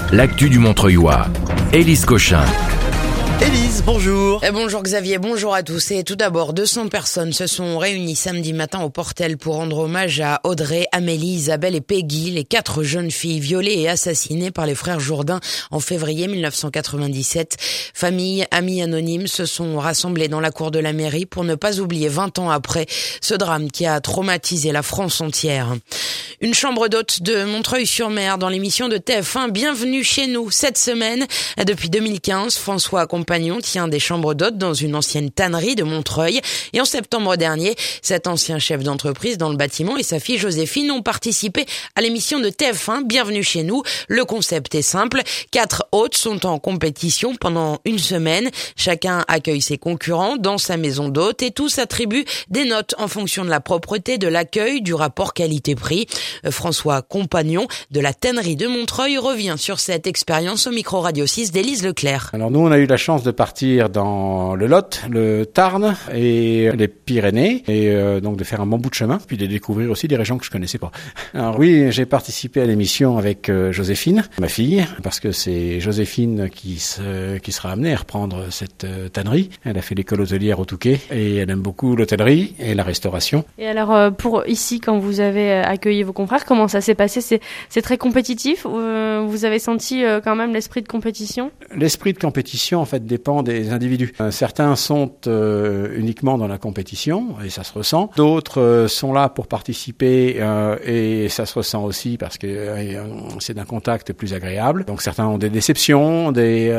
l'actu du Montreuillois. Élise Cochin. Élise, bonjour. Bonjour Xavier, bonjour à tous. Et tout d'abord, 200 personnes se sont réunies samedi matin au Portel pour rendre hommage à Audrey, Amélie, Isabelle et Peggy, les 4 jeunes filles violées et assassinées par les frères Jourdain en février 1997. Familles, amis anonymes se sont rassemblés dans la cour de la mairie pour ne pas oublier 20 ans après ce drame qui a traumatisé la France entière. Une chambre d'hôte de Montreuil-sur-Mer dans l'émission de TF1 Bienvenue chez nous. Cette semaine, depuis 2015, François Compagnon tient des chambres d'hôtes dans une ancienne tannerie de Montreuil. Et en septembre dernier, cet ancien chef d'entreprise dans le bâtiment et sa fille Joséphine ont participé à l'émission de TF1 Bienvenue chez nous. Le concept est simple. 4 hôtes sont en compétition pendant une semaine. Chacun accueille ses concurrents dans sa maison d'hôte et tous attribuent des notes en fonction de la propreté, de l'accueil, du rapport qualité-prix. François Compagnon de la tannerie de Montreuil revient sur cette expérience au micro Radio 6 d'Élise Leclerc. Alors nous, on a eu la chance de partir dans le Lot, le Tarn et les Pyrénées et donc de faire un bon bout de chemin, puis de découvrir aussi des régions que je connaissais pas. Alors oui, j'ai participé à l'émission avec Joséphine, ma fille, parce que c'est Joséphine qui sera amenée à reprendre cette tannerie. Elle a fait l'école hôtelière au Touquet et elle aime beaucoup l'hôtellerie et la restauration. Et alors pour ici, quand vous avez accueilli vos confrères, comment ça s'est passé ? C'est très compétitif ou vous avez senti quand même l'esprit de compétition ? L'esprit de compétition en fait dépend des individus. Certains sont uniquement dans la compétition et ça se ressent. D'autres sont là pour participer et ça se ressent aussi parce que c'est d'un contact plus agréable. Donc certains ont des déceptions, et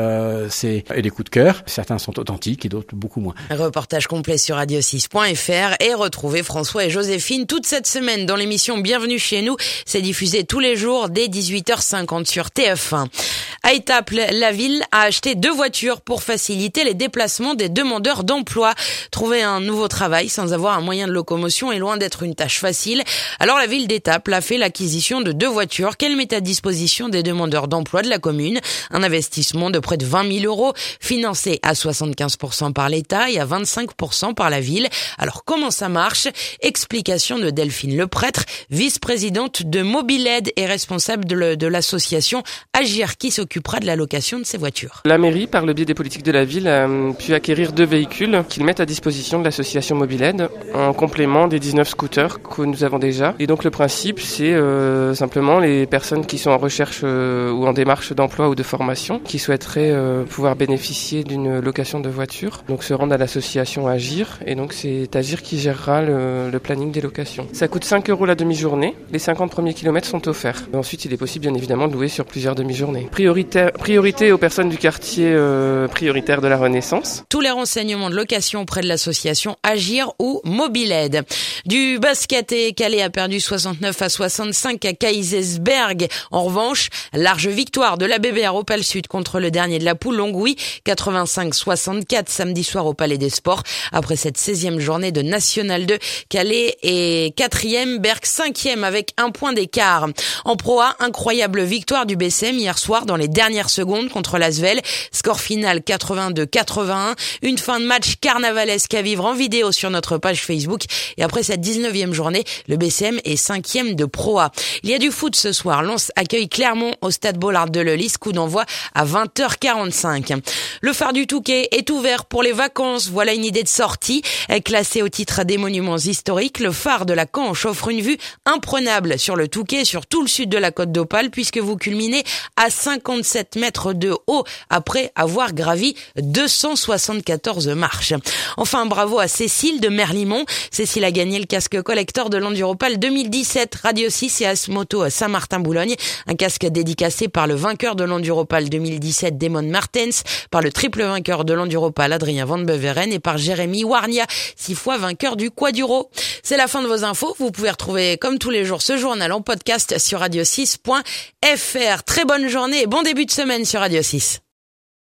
des coups de cœur. Certains sont authentiques et d'autres beaucoup moins. Reportage complet sur radio6.fr et retrouvez François et Joséphine toute cette semaine dans l'émission Bienvenue chez nous. C'est diffusé tous les jours dès 18h50 sur TF1. À Étaples, la ville a acheté 2 voitures pour faciliter les déplacements des demandeurs d'emploi. Trouver un nouveau travail sans avoir un moyen de locomotion est loin d'être une tâche facile. Alors la ville d'Étaples a fait l'acquisition de 2 voitures qu'elle met à disposition des demandeurs d'emploi de la commune. Un investissement de près de 20 000 €, financé à 75% par l'État et à 25% par la ville. Alors comment ça marche ? Explication de Delphine Leprêtre, vice-présidente de Mobil'Aide et responsable de l'association Agir qui s'occupera de la location de ces voitures. La mairie, par le biais des politiques de la ville, a pu acquérir 2 véhicules qu'ils mettent à disposition de l'association Mobil'Aide en complément des 19 scooters que nous avons déjà. Et donc le principe, c'est simplement les personnes qui sont en recherche ou en démarche d'emploi ou de formation, qui souhaiteraient pouvoir bénéficier d'une location de voiture. Donc se rendre à l'association Agir, et donc c'est Agir qui gérera le planning des locations. Ça coûte 5 € la demi-journée, les 50 premiers kilomètres sont offerts. Et ensuite, il est possible bien évidemment de louer sur plusieurs demi-journées. Priorité aux personnes du quartier prioritaire de la Renaissance. Tous les renseignements de location auprès de l'association Agir ou Mobil'Aide. Du basket, et Calais a perdu 69-65 à Kaysersberg. En revanche, large victoire de la BBR Opale Sud contre le dernier de la poule, Longwy, 85-64 samedi soir au Palais des Sports. Après cette 16e journée de National 2, Calais est 4e, Berck 5e avec 1 point d'écart. En Pro A, incroyable victoire du BCM hier soir dans les dernières secondes contre l'Asvel. Score final 82-81. Une fin de match carnavalesque à vivre en vidéo sur notre page Facebook. Et après cette 19e journée, le BCM est 5e de Pro A. Il y a du foot ce soir. Lens accueille Clermont au stade Bollard de Lellis. Coup d'envoi à 20h45. Le phare du Touquet est ouvert pour les vacances. Voilà une idée de sortie. Classé au titre des monuments historiques, le phare de la Canche offre une vue imprenable sur le Touquet, sur tout le sud de la Côte d'Opale, puisque vous culminez à 57 mètres de haut après avoir gravi 274 marches. Enfin, bravo à Cécile de Merlimont. Cécile a gagné le casque collector de l'Enduropal 2017, Radio 6 et Asmoto à Saint-Martin-Boulogne. Un casque dédicacé par le vainqueur de l'Enduropal 2017, Damon Martens, par le triple vainqueur de l'Enduropal, Adrien Van Beveren, et par Jérémy Warnia, 6 fois vainqueur du Quaduro. C'est la fin de vos infos. Vous pouvez retrouver, comme tous les jours, ce journal en podcast sur radio6.fr. Très bonne journée et bon début de semaine sur Radio 6.